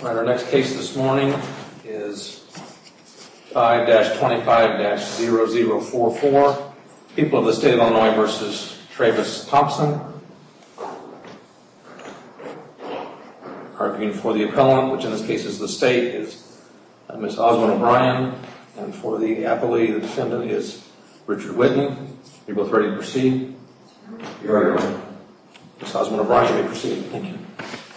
Our next case this morning is 5-25-0044, People of the State of Illinois versus Travis Thompson. Arguing for the appellant, which in this case is the state, is Ms. Osmond O'Brien, and for the appellee, the defendant, is Richard Whitney. You're both ready to proceed? You're ready. Ms. Osmond O'Brien, you may proceed. Thank you.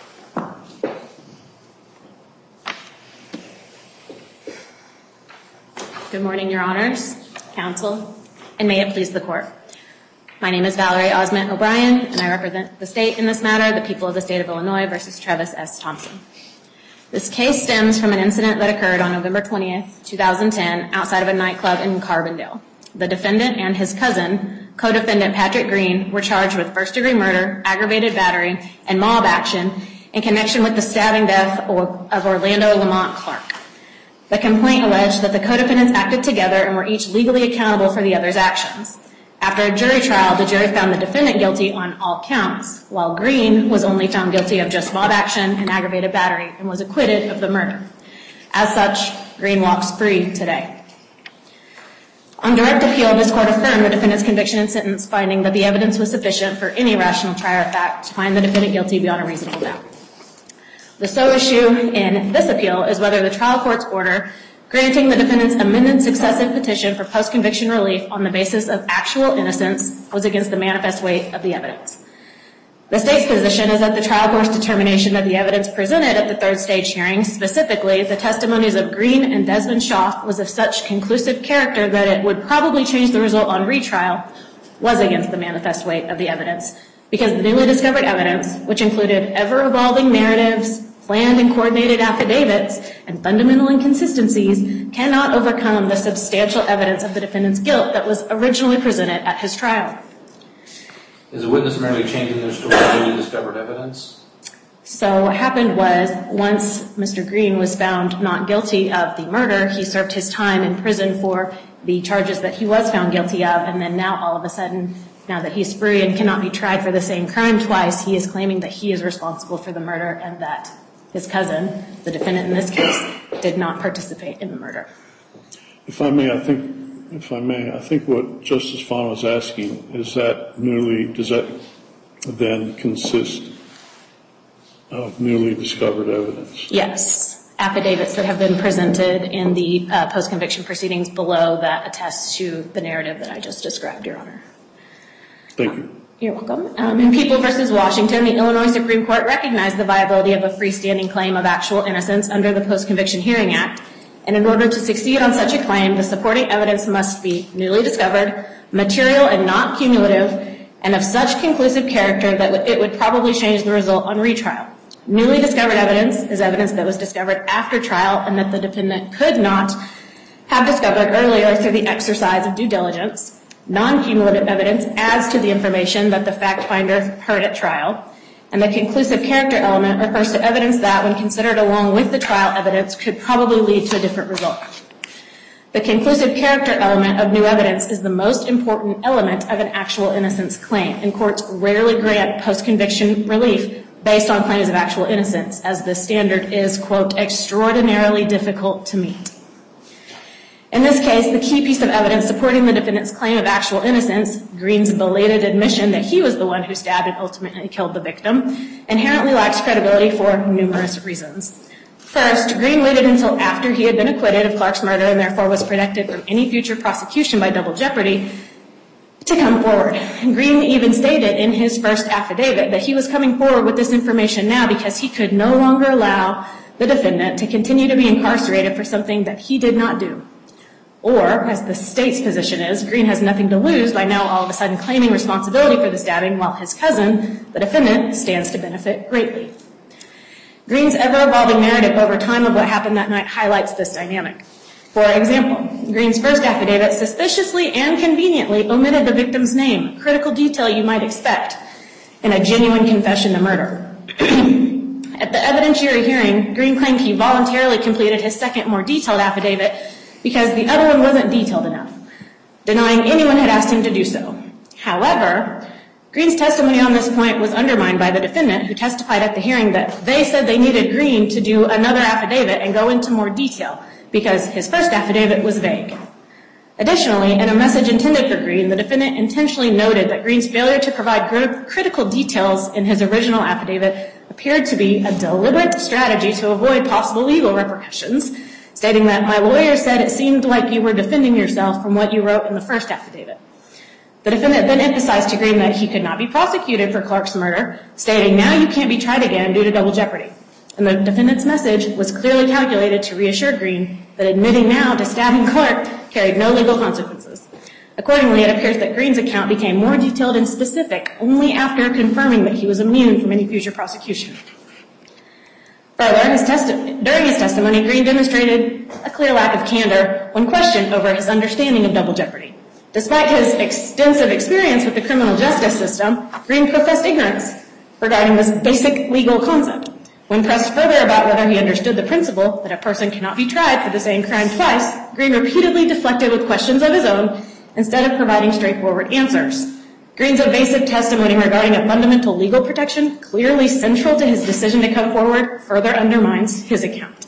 Good morning, Your Honors, Counsel, and may it please the Court. My name is Valerie Osmond O'Brien, and I represent the state in this matter, the people of the state of Illinois versus Travis S. Thompson. This case stems from an incident that occurred on November 20th, 2010, outside of a nightclub in Carbondale. The defendant and his cousin, co-defendant Patrick Green, were charged with first-degree murder, aggravated battery, and mob action in connection with the stabbing death of Orlando Lamont Clark. The complaint alleged that the co-defendants acted together and were each legally accountable for the other's actions. After a jury trial, the jury found the defendant guilty on all counts, while Green was only found guilty of just mob action and aggravated battery and was acquitted of the murder. As such, Green walks free today. On direct appeal, this court affirmed the defendant's conviction and sentence, finding that the evidence was sufficient for any rational trier of fact to find the defendant guilty beyond a reasonable doubt. The sole issue in this appeal is whether the trial court's order granting the defendant's amended successive petition for post-conviction relief on the basis of actual innocence was against the manifest weight of the evidence. The state's position is that the trial court's determination that the evidence presented at the third stage hearing, specifically the testimonies of Green and Desmond Schaaf, was of such conclusive character that it would probably change the result on retrial, was against the manifest weight of the evidence, because the newly discovered evidence, which included ever-evolving narratives, planned and coordinated affidavits, and fundamental inconsistencies, cannot overcome the substantial evidence of the defendant's guilt that was originally presented at his trial. Is the witness merely changing their story of newly discovered evidence? So what happened was, once Mr. Green was found not guilty of the murder, he served his time in prison for the charges that he was found guilty of, and then now all of a sudden, now that he's free and cannot be tried for the same crime twice, he is claiming that he is responsible for the murder and that his cousin, the defendant in this case, did not participate in the murder. If I may, I think what Justice Fahn was asking is does that then consist of newly discovered evidence? Yes. Affidavits that have been presented in the post-conviction proceedings below that attest to the narrative that I just described, Your Honor. Thank you. You're welcome. In People v. Washington, the Illinois Supreme Court recognized the viability of a freestanding claim of actual innocence under the Post-Conviction Hearing Act, and in order to succeed on such a claim, the supporting evidence must be newly discovered, material and not cumulative, and of such conclusive character that it would probably change the result on retrial. Newly discovered evidence is evidence that was discovered after trial and that the defendant could not have discovered earlier through the exercise of due diligence. Non-cumulative evidence adds to the information that the fact finder heard at trial, and the conclusive character element refers to evidence that, when considered along with the trial evidence, could probably lead to a different result. The conclusive character element of new evidence is the most important element of an actual innocence claim, and courts rarely grant post-conviction relief based on claims of actual innocence, as the standard is, quote, extraordinarily difficult to meet. In this case, the key piece of evidence supporting the defendant's claim of actual innocence, Green's belated admission that he was the one who stabbed and ultimately killed the victim, inherently lacks credibility for numerous reasons. First, Green waited until after he had been acquitted of Clark's murder and therefore was protected from any future prosecution by double jeopardy to come forward. Green even stated in his first affidavit that he was coming forward with this information now because he could no longer allow the defendant to continue to be incarcerated for something that he did not do. Or, as the state's position is, Green has nothing to lose by now all of a sudden claiming responsibility for the stabbing, while his cousin, the defendant, stands to benefit greatly. Green's ever-evolving narrative over time of what happened that night highlights this dynamic. For example, Green's first affidavit suspiciously and conveniently omitted the victim's name, a critical detail you might expect in a genuine confession to murder. At the evidentiary hearing, Green claimed he voluntarily completed his second, more detailed affidavit because the other one wasn't detailed enough, denying anyone had asked him to do so. However, Green's testimony on this point was undermined by the defendant, who testified at the hearing that they said they needed Green to do another affidavit and go into more detail because his first affidavit was vague. Additionally, in a message intended for Green, the defendant intentionally noted that Green's failure to provide critical details in his original affidavit appeared to be a deliberate strategy to avoid possible legal repercussions, stating that my lawyer said it seemed like you were defending yourself from what you wrote in the first affidavit. The defendant then emphasized to Green that he could not be prosecuted for Clark's murder, stating, now you can't be tried again due to double jeopardy. And the defendant's message was clearly calculated to reassure Green that admitting now to stabbing Clark carried no legal consequences. Accordingly, it appears that Green's account became more detailed and specific only after confirming that he was immune from any future prosecution. Further, during his testimony, Green demonstrated a clear lack of candor when questioned over his understanding of double jeopardy. Despite his extensive experience with the criminal justice system, Green professed ignorance regarding this basic legal concept. When pressed further about whether he understood the principle that a person cannot be tried for the same crime twice, Green repeatedly deflected with questions of his own instead of providing straightforward answers. Green's evasive testimony regarding a fundamental legal protection, clearly central to his decision to come forward, further undermines his account.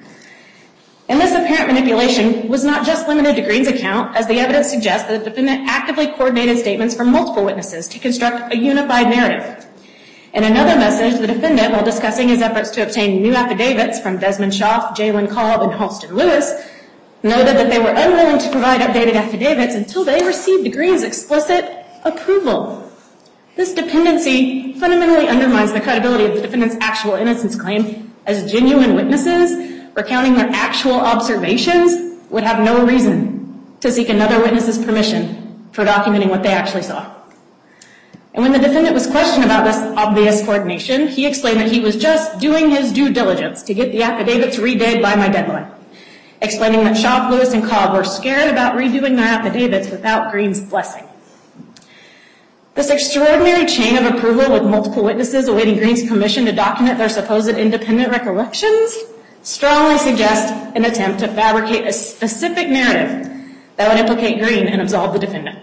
And this apparent manipulation was not just limited to Green's account, as the evidence suggests that the defendant actively coordinated statements from multiple witnesses to construct a unified narrative. In another message, the defendant, while discussing his efforts to obtain new affidavits from Desmond Schaaf, Jalen Cobb, and Halston Lewis, noted that they were unwilling to provide updated affidavits until they received Green's explicit approval. This dependency fundamentally undermines the credibility of the defendant's actual innocence claim, as genuine witnesses recounting their actual observations would have no reason to seek another witness's permission for documenting what they actually saw. And when the defendant was questioned about this obvious coordination, he explained that he was just doing his due diligence to get the affidavits redid by my deadline, explaining that Schaaf, Lewis, and Cobb were scared about redoing their affidavits without Green's blessing. This extraordinary chain of approval with multiple witnesses awaiting Green's permission to document their supposed independent recollections strongly suggests an attempt to fabricate a specific narrative that would implicate Green and absolve the defendant.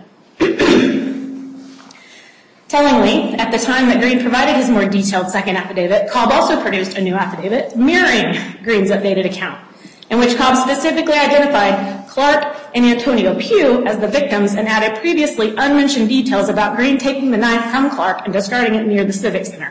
Tellingly, at the time that Green provided his more detailed second affidavit, Cobb also produced a new affidavit mirroring Green's updated account, in which Cobb specifically identified Clark and Antonio Pugh as the victims and added previously unmentioned details about Green taking the knife from Clark and discarding it near the Civic Center.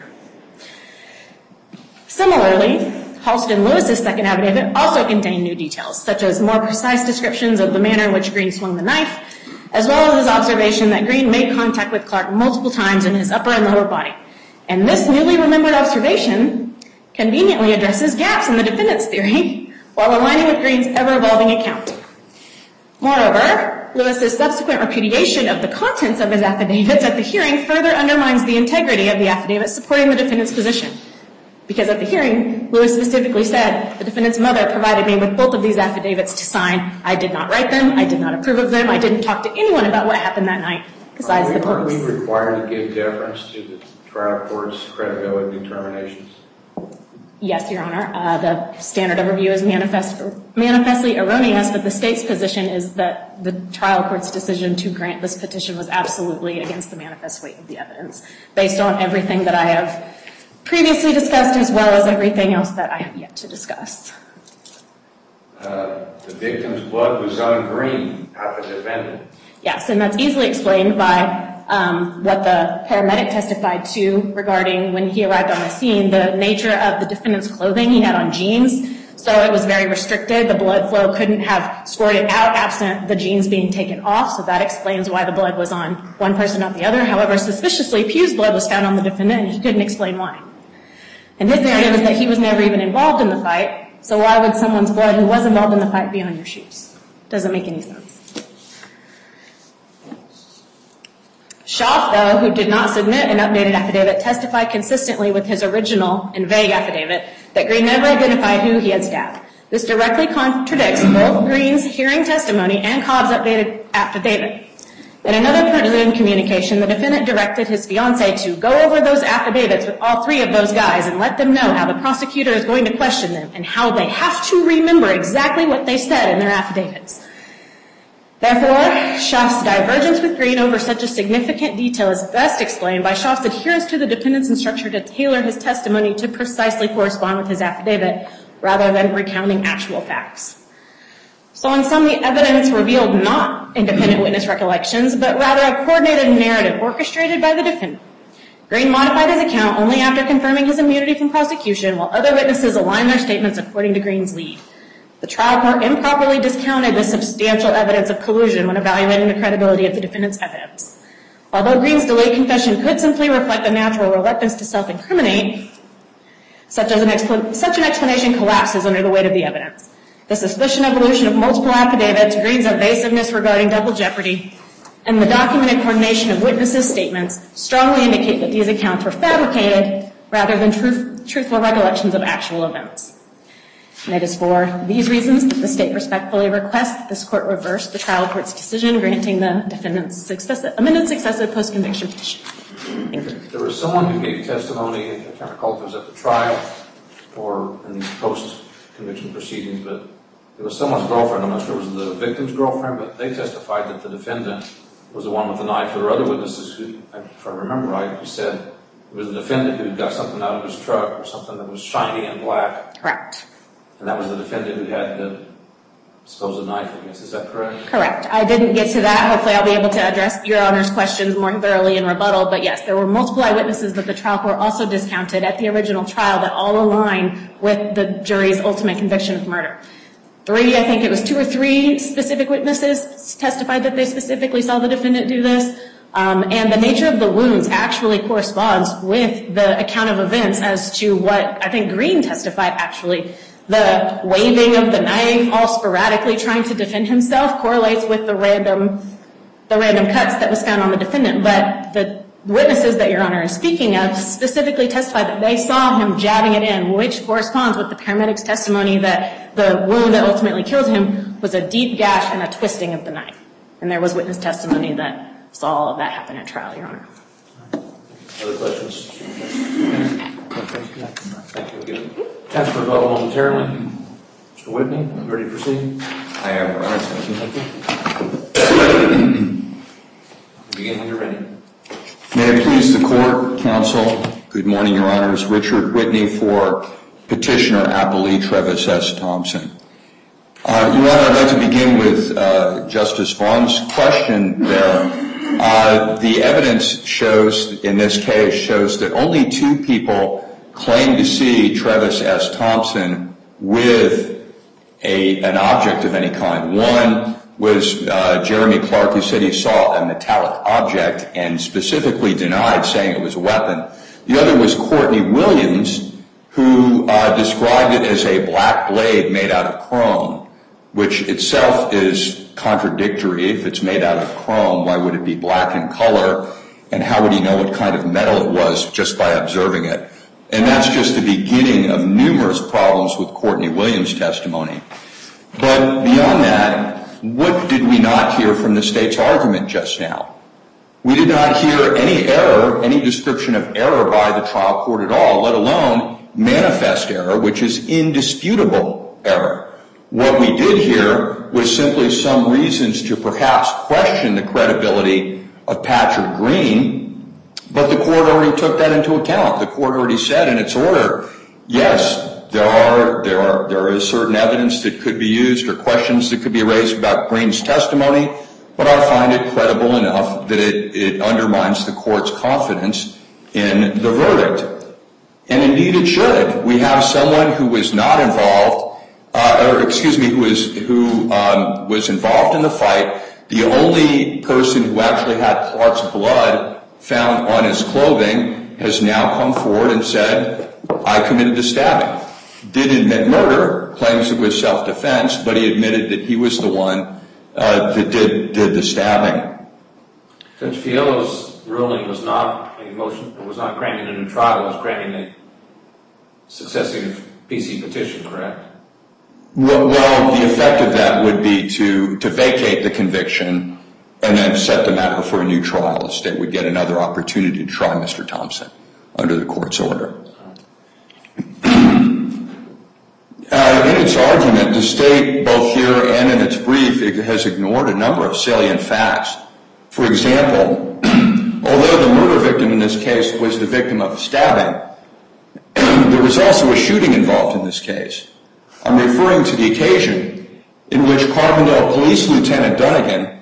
Similarly, Halston Lewis's second affidavit also contained new details, such as more precise descriptions of the manner in which Green swung the knife, as well as his observation that Green made contact with Clark multiple times in his upper and lower body. And this newly remembered observation conveniently addresses gaps in the defendant's theory while aligning with Green's ever-evolving account. Moreover, Lewis's subsequent repudiation of the contents of his affidavits at the hearing further undermines the integrity of the affidavit supporting the defendant's position. Because at the hearing, Lewis specifically said, the defendant's mother provided me with both of these affidavits to sign. I did not write them. I did not approve of them. I didn't talk to anyone about what happened that night besides the police. Are we required to give deference to the trial court's credibility determinations? Yes, Your Honor. The standard of review is manifestly erroneous, but the state's position is that the trial court's decision to grant this petition was absolutely against the manifest weight of the evidence, based on everything that I have previously discussed, as well as everything else that I have yet to discuss. The victim's blood was on Green, not the defendant. Yes, and that's easily explained by what the paramedic testified to regarding when he arrived on the scene, the nature of the defendant's clothing. He had on jeans, so it was very restricted. The blood flow couldn't have squirted out absent the jeans being taken off, so that explains why the blood was on one person, not the other. However, suspiciously, Pugh's blood was found on the defendant, and he couldn't explain why. And his narrative is that he was never even involved in the fight, so why would someone's blood who was involved in the fight be on your shoes? Doesn't make any sense. Schaaf, though, who did not submit an updated affidavit, testified consistently with his original and vague affidavit that Green never identified who he had stabbed. This directly contradicts both Green's hearing testimony and Cobb's updated affidavit. In another prison communication, the defendant directed his fiancée to go over those affidavits with all three of those guys and let them know how the prosecutor is going to question them and how they have to remember exactly what they said in their affidavits. Therefore, Schaaf's divergence with Green over such a significant detail is best explained by Schaaf's adherence to the defendant's instruction to tailor his testimony to precisely correspond with his affidavit, rather than recounting actual facts. So in sum, the evidence revealed not independent witness recollections, but rather a coordinated narrative orchestrated by the defendant. Green modified his account only after confirming his immunity from prosecution, while other witnesses aligned their statements according to Green's lead. The trial court improperly discounted the substantial evidence of collusion when evaluating the credibility of the defendant's evidence. Although Green's delayed confession could simply reflect a natural reluctance to self-incriminate, such an explanation collapses under the weight of the evidence. The suspicion evolution of multiple affidavits, Green's evasiveness regarding double jeopardy, and the documented coordination of witnesses' statements strongly indicate that these accounts were fabricated rather than truthful recollections of actual events. And it is for these reasons that the state respectfully requests that this court reverse the trial court's decision granting the defendant's amended successive post-conviction petition. Thank you. There was someone who gave testimony, I can't recall if it was at the trial or in these post-conviction proceedings, but it was someone's girlfriend. I'm not sure it was the victim's girlfriend, but they testified that the defendant was the one with the knife. There were other witnesses who, if I remember right, who said it was the defendant who got something out of his truck or something that was shiny and black. Correct. And that was the defendant who had the supposed knife, I guess. Is that correct? Correct. I didn't get to that. Hopefully I'll be able to address Your Honor's questions more thoroughly in rebuttal. But yes, there were multiple eyewitnesses that the trial court also discounted at the original trial that all align with the jury's ultimate conviction of murder. I think it was 2 or 3 specific witnesses testified that they specifically saw the defendant do this. And the nature of the wounds actually corresponds with the account of events as to what I think Green testified actually. The waving of the knife, all sporadically trying to defend himself, correlates with the random cuts that was found on the defendant. But the witnesses that Your Honor is speaking of specifically testified that they saw him jabbing it in, which corresponds with the paramedic's testimony that the wound that ultimately killed him was a deep gash and a twisting of the knife. And there was witness testimony that saw all of that happen at trial, Your Honor. Other questions? Thank you again. Chance for rebuttal momentarily. Mr. Whitney, ready to proceed? I am, Your Honor. Thank you. Begin when you're ready. May it please the court, counsel. Good morning, Your Honors. Richard Whitney for Petitioner Appellee Travis S. Thompson. Your Honor, I'd like to begin with Justice Vaughn's question there. The evidence shows, in this case, shows that only 2 people claimed to see Travis S. Thompson with an object of any kind. One was Jeremy Clark, who said he saw a metallic object and specifically denied saying it was a weapon. The other was Courtney Williams, who described it as a black blade made out of chrome, which itself is contradictory. If it's made out of chrome, why would it be black in color? And how would he know what kind of metal it was just by observing it? And that's just the beginning of numerous problems with Courtney Williams' testimony. But beyond that, what did we not hear from the state's argument just now? We did not hear any error, any description of error by the trial court at all, let alone manifest error, which is indisputable error. What we did hear was simply some reasons to perhaps question the credibility of Patrick Green, but the court already took that into account. The court already said in its order, yes, there is certain evidence that could be used or questions that could be raised about Green's testimony, but I find it credible enough that it undermines the court's confidence in the verdict. And indeed it should. We have someone who was not involved, who was involved in the fight. The only person who actually had Clark's blood found on his clothing has now come forward and said, I committed the stabbing. Did admit murder, claims it was self-defense, but he admitted that he was the one that did the stabbing. Judge Fiello's ruling was not a motion, it was not granting a new trial, it was granting a successive PC petition, correct? Well, the effect of that would be to vacate the conviction and then set the matter for a new trial. The state would get another opportunity to try Mr. Thompson under the court's order. In its argument, the state, both here and in its brief, has ignored a number of salient facts. For example, although the murder victim in this case was the victim of a stabbing, there was also a shooting involved in this case. I'm referring to the occasion in which Carbondale Police Lieutenant Dunnigan,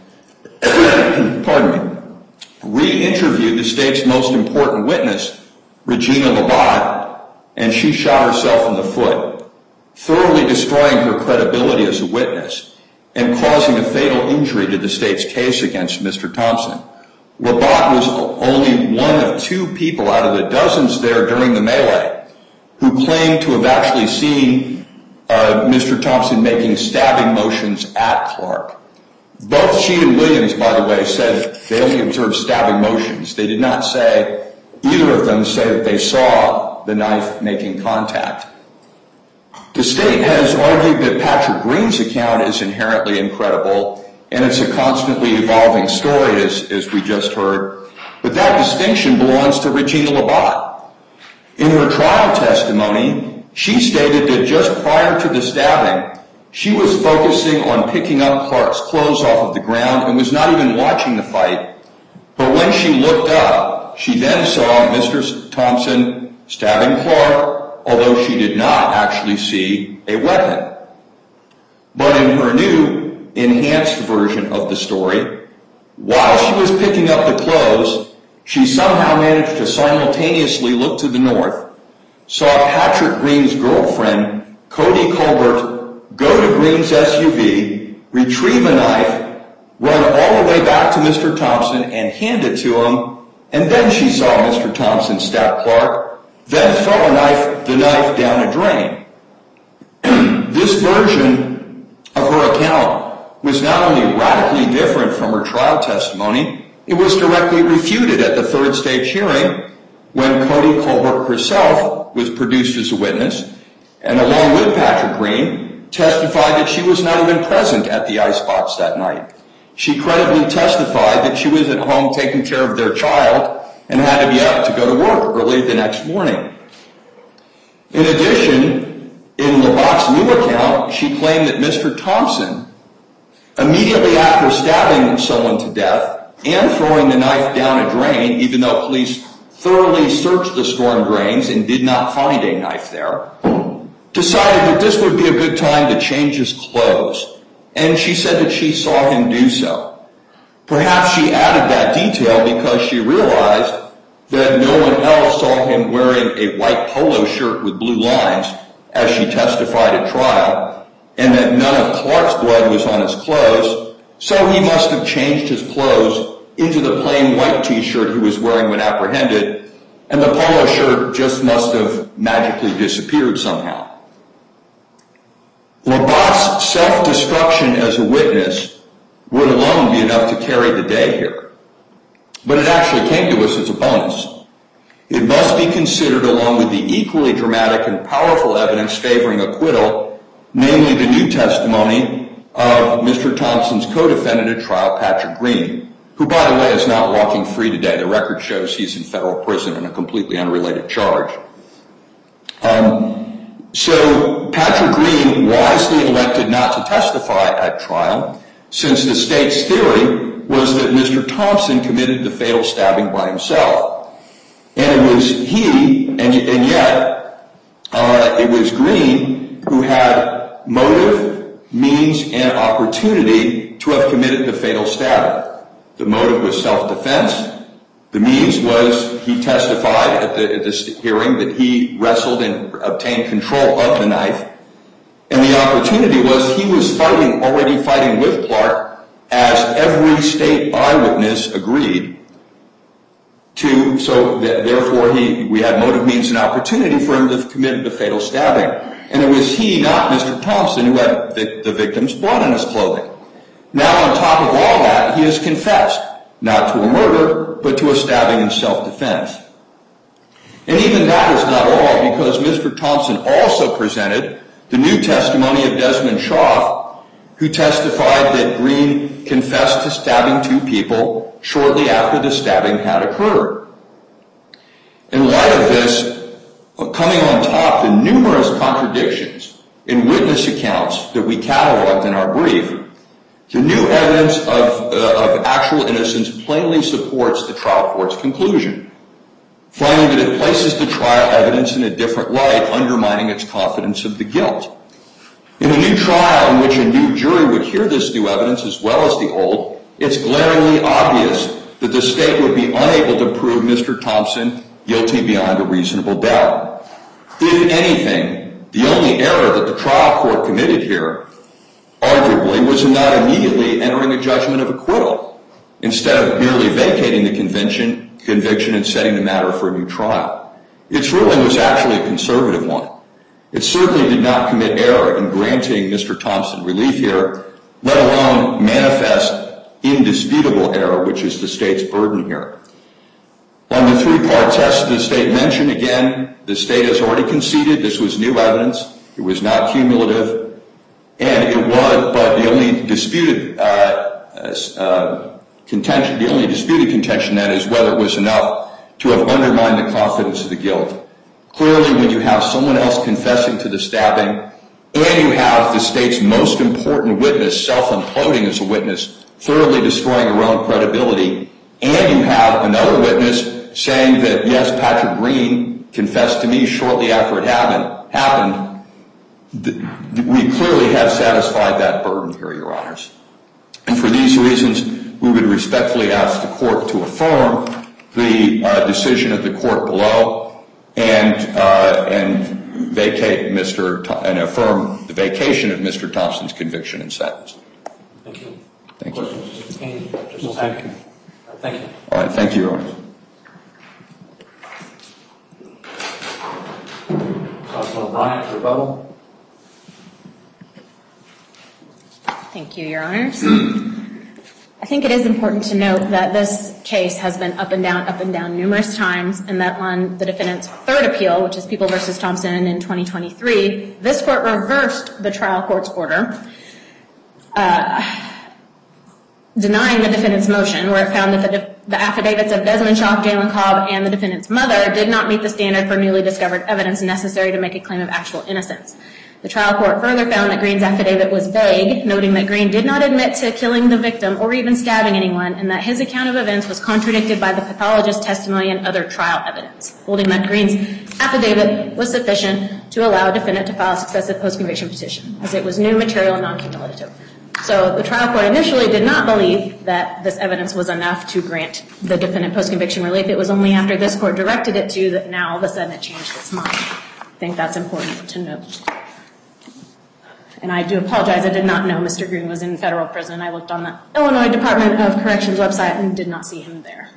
re-interviewed the state's most important witness, Regina Labat, and she shot herself in the foot, thoroughly destroying her credibility as a witness and causing a fatal injury to the state's case against Mr. Thompson. Labat was only one of 2 people out of the dozens there during the melee who claimed to have actually seen Mr. Thompson making stabbing motions at Clark. Both she and Williams, by the way, said they only observed stabbing motions. They did not say, either of them say that they saw the knife making contact. The state has argued that Patrick Green's account is inherently incredible, and it's a constantly evolving story, as we just heard. But that distinction belongs to Regina Labat. In her trial testimony, she stated that just prior to the stabbing, she was focusing on picking up Clark's clothes off of the ground and was not even watching the fight. But when she looked up, she then saw Mr. Thompson stabbing Clark, although she did not actually see a weapon. But in her new, enhanced version of the story, while she was picking up the clothes, she somehow managed to simultaneously look to the north, saw Patrick Green's girlfriend, Cody Colbert, go to Green's SUV, retrieve a knife, run all the way back to Mr. Thompson and hand it to him, and then she saw Mr. Thompson stab Clark, then throw the knife down a drain. This version of her account was not only radically different from her trial testimony, it was directly refuted at the third stage hearing when Cody Colbert herself was produced as a witness, and along with Patrick Green, testified that she was not even present at the icebox that night. She credibly testified that she was at home taking care of their child and had to be up to go to work early the next morning. In addition, in Labat's new account, she claimed that Mr. Thompson, immediately after stabbing someone to death and throwing the knife down a drain, even though police thoroughly searched the storm drains and did not find a knife there, decided that this would be a good time to change his clothes, and she said that she saw him do so. Perhaps she added that detail because she realized that no one else saw him wearing a white polo shirt with blue lines as she testified at trial, and that none of Clark's blood was on his clothes, so he must have changed his clothes into the plain white t-shirt he was wearing when apprehended, and the polo shirt just must have magically disappeared somehow. Labat's self-destruction as a witness would alone be enough to carry the day here. But it actually came to us as a bonus. It must be considered along with the equally dramatic and powerful evidence favoring acquittal, namely the new testimony of Mr. Thompson's co-defendant at trial, Patrick Green, who, by the way, is not walking free today. The record shows he's in federal prison on a completely unrelated charge. So Patrick Green wisely elected not to testify at trial, since the state's theory was that Mr. Thompson committed the fatal stabbing by himself. And it was he, and yet it was Green who had motive, means, and opportunity to have committed the fatal stabbing. The motive was self-defense. The means was he testified at this hearing that he wrestled and obtained control of the knife. And the opportunity was he was already fighting with Clark, as every state eyewitness agreed to, so that therefore we had motive, means, and opportunity for him to have committed the fatal stabbing. And it was he, not Mr. Thompson, who had the victim's blood on his clothing. Now, on top of all that, he has confessed, not to a murder, but to a stabbing in self-defense. And even that is not all, because Mr. Thompson also presented the new testimony of Desmond Schaaf, who testified that Green confessed to stabbing 2 people shortly after the stabbing had occurred. In light of this, coming on top the numerous contradictions in witness accounts that we cataloged in our brief, the new evidence of actual innocence plainly supports the trial court's conclusion, finding that it places the trial evidence in a different light, undermining its confidence of the guilt. In a new trial in which a new jury would hear this new evidence as well as the old, it's glaringly obvious that the state would be unable to prove Mr. Thompson guilty beyond a reasonable doubt. If anything, the only error that the trial court committed here, arguably, was in not immediately entering a judgment of acquittal, instead of merely vacating the conviction and setting the matter for a new trial. Its ruling was actually a conservative one. It certainly did not commit error in granting Mr. Thompson relief here, let alone manifest indisputable error, which is the state's burden here. On the three-part test the state mentioned, again, the state has already conceded this was new evidence. It was not cumulative, and it was, but the only disputed contention then is whether it was enough to have undermined the confidence of the guilt. Clearly, when you have someone else confessing to the stabbing, and you have the state's most important witness self-imploding as a witness, thoroughly destroying her own credibility, and you have another witness saying that, yes, Patrick Green confessed to me shortly after it happened, we clearly have satisfied that burden here, Your Honors. And for these reasons, we would respectfully ask the court to affirm the decision of the court below and vacate and affirm the vacation of Mr. Thompson's conviction and sentence. Thank you. Thank you. Questions? Thank you. Thank you. All right, thank you, Your Honors. Councilman Bryant, rebuttal. Thank you, Your Honors. I think it is important to note that this case has been up and down numerous times, and that on the defendant's third appeal, which is People v. Thompson in 2023, this court reversed the trial court's order denying the defendant's motion, where it found that the affidavits of Desmond Shaw, Galen Cobb, and the defendant's mother did not meet the standard for newly discovered evidence necessary to make a claim of actual innocence. The trial court further found that Green's affidavit was vague, noting that Green did not admit to killing the victim or even stabbing anyone, and that his account of events was contradicted by the pathologist's testimony and other trial evidence, holding that Green's affidavit was sufficient to allow a defendant to file a successive post-conviction petition, as it was new material and non-cumulative. So the trial court initially did not believe that this evidence was enough to grant the defendant post-conviction relief. It was only after this court directed it to that now all of a sudden it changed its mind. I think that's important to note. And I do apologize, I did not know Mr. Green was in federal prison. I looked on the Illinois Department of Corrections website and did not see him there.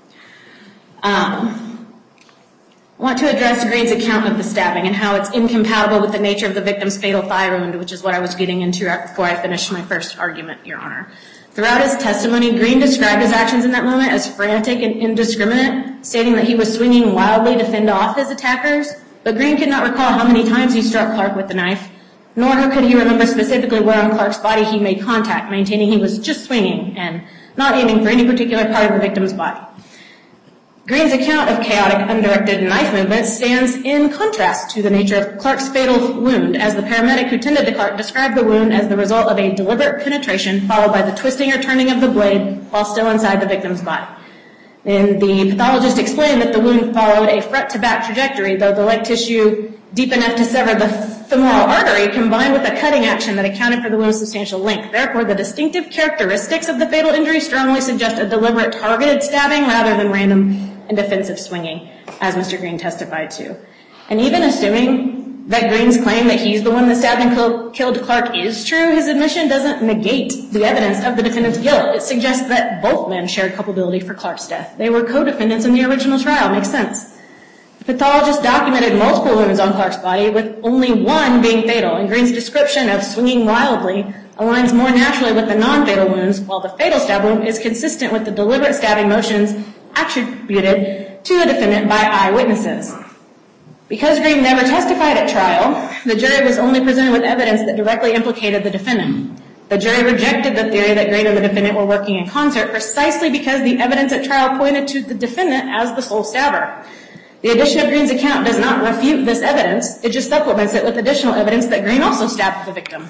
I want to address Green's account of the stabbing and how it's incompatible with the nature of the victim's fatal thigh wound, which is what I was getting into right before I finished my first argument, Your Honor. Throughout his testimony, Green described his actions in that moment as frantic and indiscriminate, stating that he was swinging wildly to fend off his attackers, but Green could not recall how many times he struck Clark with the knife, nor could he remember specifically where on Clark's body he made contact, maintaining he was just swinging and not aiming for any particular part of the victim's body. Green's account of chaotic, undirected knife movement stands in contrast to the nature of Clark's fatal wound, as the paramedic who tended to Clark described the wound as the result of a deliberate penetration followed by the twisting or turning of the blade while still inside the victim's body. And the pathologist explained that the wound followed a front-to-back trajectory, though the leg tissue deep enough to sever the femoral artery combined with a cutting action that accounted for the wound's substantial length. Therefore, the distinctive characteristics of the fatal injury strongly suggest a deliberate targeted stabbing rather than random and defensive swinging, as Mr. Green testified to. And even assuming that Green's claim that he's the one that stabbed and killed Clark is true, his admission doesn't negate the evidence of the defendant's guilt. It suggests that both men shared culpability for Clark's death. They were co-defendants in the original trial. Makes sense. The pathologist documented multiple wounds on Clark's body, with only one being fatal, and Green's description of swinging wildly aligns more naturally with the non-fatal wounds, while the fatal stab wound is consistent with the deliberate stabbing motions attributed to the defendant by eyewitnesses. Because Green never testified at trial, the jury was only presented with evidence that directly implicated the defendant. The jury rejected the theory that Green and the defendant were working in concert precisely because the evidence at trial pointed to the defendant as the sole stabber. The addition of Green's account does not refute this evidence. It just supplements it with additional evidence that Green also stabbed the victim.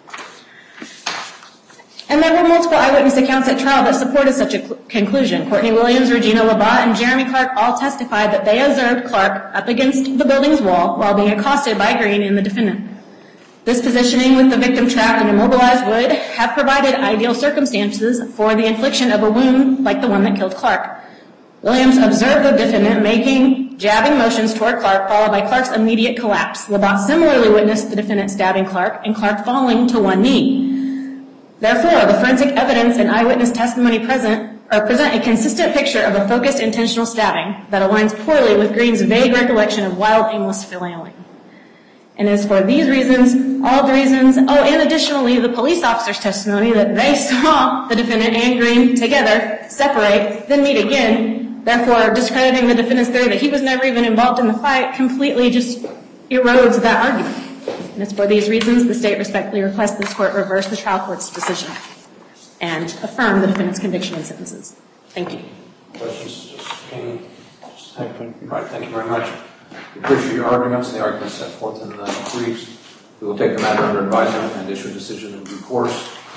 And there were multiple eyewitness accounts at trial that supported such a conclusion. Courtney Williams, Regina Labat, and Jeremy Clark all testified that they observed Clark up against the building's wall while being accosted by Green and the defendant. This positioning with the victim trapped and immobilized would have provided ideal circumstances for the infliction of a wound like the one that killed Clark. Williams observed the defendant making jabbing motions toward Clark, followed by Clark's immediate collapse. Labat similarly witnessed the defendant stabbing Clark and Clark falling to one knee. Therefore, the forensic evidence and eyewitness testimony present a consistent picture of a focused, intentional stabbing that aligns poorly with Green's vague recollection of wild, aimless flailing. And as for these reasons, all the reasons, and additionally, the police officer's testimony that they saw the defendant and Green together separate, then meet again, therefore discrediting the defendant's theory that he was never even involved in the fight completely just erodes that argument. And it's for these reasons the state respectfully requests this court reverse the trial court's decision and affirm the defendant's conviction and sentences. Thank you. Questions? Thank you very much. We appreciate your arguments and the arguments set forth in the briefs. We will take the matter under advisement and issue a decision in due course.